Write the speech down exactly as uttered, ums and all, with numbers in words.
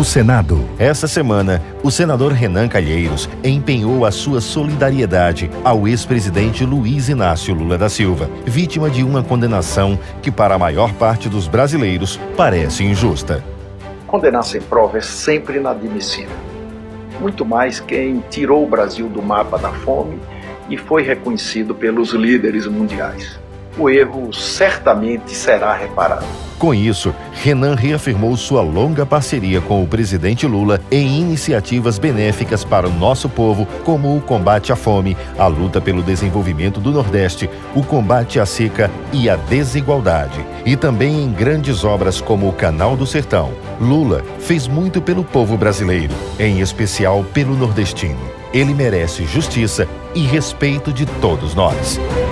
Senado. Essa semana, o senador Renan Calheiros empenhou a sua solidariedade ao ex-presidente Luiz Inácio Lula da Silva, vítima de uma condenação que, para a maior parte dos brasileiros, parece injusta. Condenar sem prova é sempre inadmissível. Muito mais quem tirou o Brasil do mapa da fome e foi reconhecido pelos líderes mundiais. O erro certamente será reparado. Com isso, Renan reafirmou sua longa parceria com o presidente Lula em iniciativas benéficas para o nosso povo, como o combate à fome, a luta pelo desenvolvimento do Nordeste, o combate à seca e à desigualdade, e também em grandes obras como o Canal do Sertão. Lula fez muito pelo povo brasileiro, em especial pelo nordestino. Ele merece justiça e respeito de todos nós.